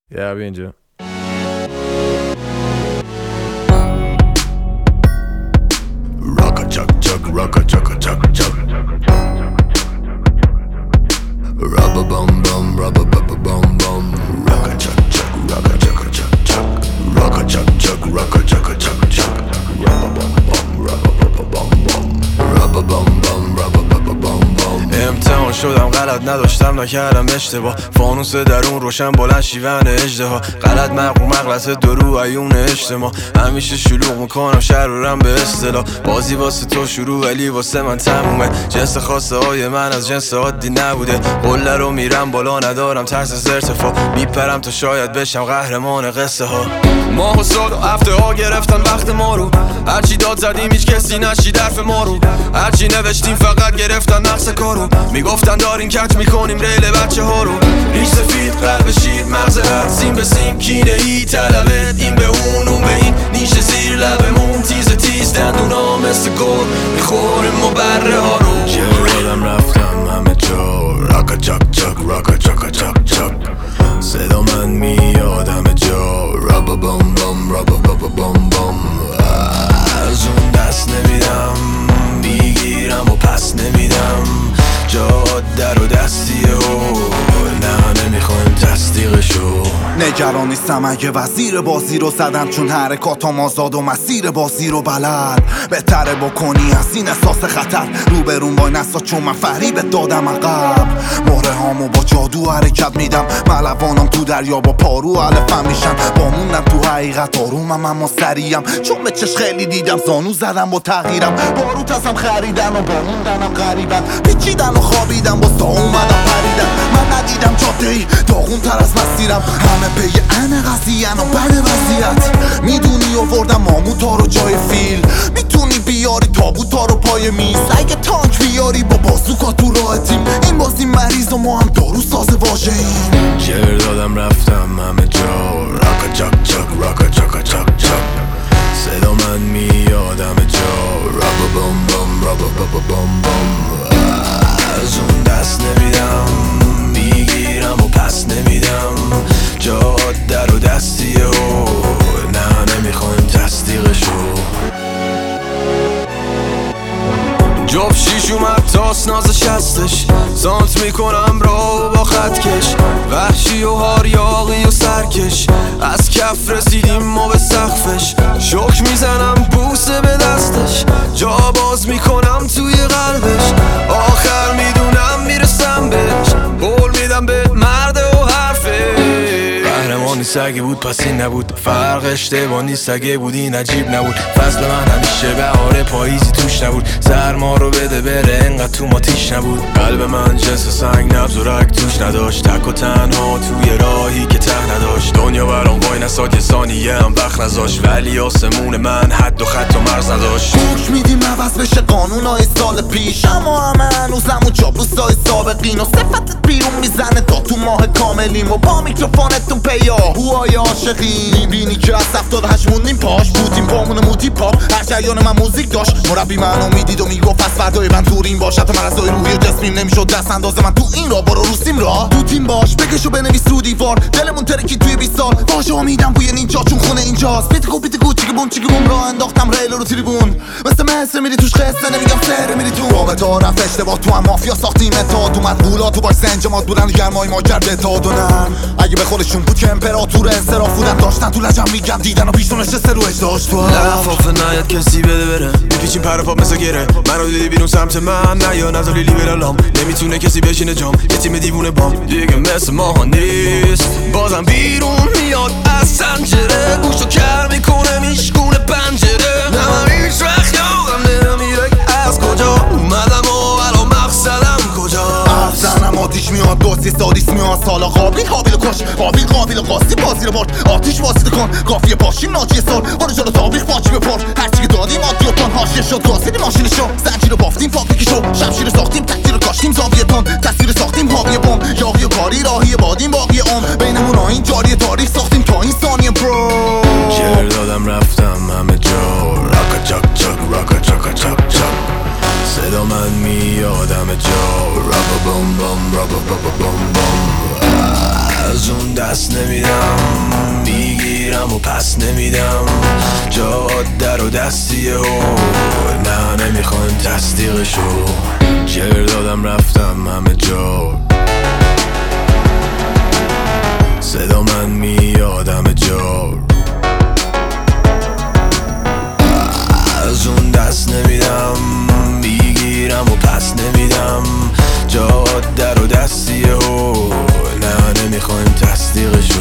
بیا اینجا. Rock a chuck chuck, rock a chuck a chuck chuck. Rubber bum bum, rubber bubba bum bum. Rock a chuck chuck, rock a chuck a chuck chuck. Rock a chuck chuck, rock a chuck a chuck chuck. Rubber bum bum, rubber bubba bum bum. Rubber bum bum, rubber bubba bum bum. امتحان شدم غلط نداشتم نکردم اشتباه، فانوس درون روشن بلند شیون اژدها، غلط مغرور مغلطه درو عیون اجتماع، همیشه شلوغ میکنم شهر رو رم به اصطلاح، بازی واسه تو شروع ولی واسه من تمومه، جنس خواسته های من از جنس عادی نبوده، قله رو میرم بالا ندارم ترس از ارتفاع، میپرم تا شاید بشم قهرمان قصه ها. ماه و سال و هفته ها گرفتن وقت ما رو، هرچی داد زدیم هیچ کسی نشید حرف ما رو، هرچی نوشتیم فقط گرفتن نقص کارو، میگفتن دارین کج میکنیم ریل بچه ها رو، ریش سفید قلب شیر مغز هر سیم به سیم کینه ای طلبت این به اون به این، نیش زیر لبمون تیز دندونا مثل گل میخوریم و بره ها رو. یادم رفتم همه جا، راکا چاک چاک راکا چاکا چاک چاک، صدا من میاد همه جا، رابا بام بام رابا بابا بام بام. از اون دست نمیدم میگیرم و پس نمیدم، جاده رو دستیه و نه نمیخوایم تصدیقشو. نگران نیستم اگه وزیر بازی رو زدم، چون حرکاتم آزاد و مسیر بازی رو بلد، بهتره بکنی از این احساس خطر روبرون وای نسا، چون من فریبت دادم عقب، مهره هامو با جادو حرکت میدم، ملوانم تو دریا با پارو علفم میشن، باموندم تو حقیقت آرومم اما سریم، چون به چش خیلی دیدم زانو زدم با تغییرم، باروت ازم خریدن و باموندنم غریبن، پیچیدن و خوابیدم با سا اومدم پریدن، من ندیدم جاده ای داغون تر از مسیرم، همه پی ان قضیه‌ن و بد وضعیت، میدونی آوردم ماموتا رو جای فیل، میتونی بیاری تابوتا رو پای میز، اگه تانک بیاری با بازوکا تو راه تیم، این بازی مریض و ما هم دارو ساز واژه ایم. شعر دادم رفتم همه جا، راکا چاک چاک راکا چاکا چاک چاک، صدا من میاد همه جا، رابا بام بام رابا بابا بام بام. از اون دست نمیدم میگیرم و پس نمیدم، جاده رو دستیه و نه نمیخوایم تصدیقشو. جاب شیش اومد تاس نازش هستش، سانت میکنم رو با خط کش، وحشی و هاریاقی و سرکش، از کف رسیدیم ما به سقفش، شک میزنم بوسه به دستش، جا باز میکنم توی قلبش، آخر میدونم میرسم بهش، قول میدم به مرد و حرفه. قهرمانی سگه بود پس این نبود، فرق اشتباهی سگه بود این عجیب نبود، فصل من همیشه بهار پاییزی توش نبود، سرما رو بده بره انقدر تو ما تیش نبود، قلب من جنس سنگ نبض و رگ توش نداشت، تک و تنها توی راهی که ته نداشت، دنیا برام وای نساد یه ثانیه هم وقت نذاشت، ولی آسمون من حد و خط و مرز نداشت. حکم میدیم عوض بشه قانونای سال پیش، اما همه هنوزمون چاپلوسای سابقین و صفتت بیرون میزنه تا تو ماه کاملیم، و با میکروفونتون پیاهوهای عاشقین، میبینی که از 78 موندیم پاش بودیم پامون موتی پاپ، هر جریان من موزیک داشت، مربی منو میدید و میگفت از فردای من تورین باش، حتی مرزای روحی و جسمیم نمیشد دست انداز من تو این را، برو روسیم را تو تیم باش، بکش و بنویس رو دیوار، دلمون ترکی توی 20 سال، واژه ها میدم بوی نینجا چون خونه اینجاست، پیتگو چیگه بوم راه انداختم ریل رو تریبون، مثل مصر میری توش قصه نمیگم سر میری تو رابطه ها رفت اشتباه، تو هم مافیا ساختیم اتحاد اومد قولا، تو باش سنجمات بودن گرمای ما کرد اتحاد و نرم، اگه به خودشون بود که امپراتور انصراف بودن داشتن، تو لجم میگم دیدن و پیشون نشسته رو اجداش تو لفافه نیاد کسی بده بره، میپیچیم پر پاپ مثل گره، منو دیدی بیرون سمت من نه یا نزالی لیبرالام، نمیتونه کسی بشینه جام، یه تیم دیوونه بام دیگه مثل ماها نیست، بازم بیرون میاد از سنجره، گوشو کر میکنه میشکونه پنجره، نه هیچ وقت یادم نمیره از کجا اومدم و الان مقصدم کجا، زنم آتیش میاد دوستی سادیس میاد، سالا قابل کش قابل قاستی بازی رو برد، آتیش واسیده کن کافیه باشیم ناجی سال، برو جلو تابیخ باچی بپر، هرچی که دادیم آدی و تان حاشیه شد، گاسیدی ماشینشو زنجی رو بافتیم فابریکی شو، شمشیر ساختیم تکتیر رو کاشتیم زاویه تان، تصویر ساختیم حاوی بم، یاقی و کاری راهی بادیم باقی بینمون آین جاری تاریخ ساختیم تا این ثانیه برو. شعر دادم رفتم همه جا، راکا چاک چاک راکا چاکا چاک چاک، صدا من میاد همه جا، رابا بام بام رابا بابا بام بام. از اون دست نمیدم، میگیرم و پس نمیدم. جاده رو دستیه و نه نمیخوان تصدیقشو. جر دادم رفتم همه جا، صدا من میادم جار. از اون دست نمیدم، میگیرم و پس نمیدم. جاده رو دستیه و نه نمیخوایم تصدیقش.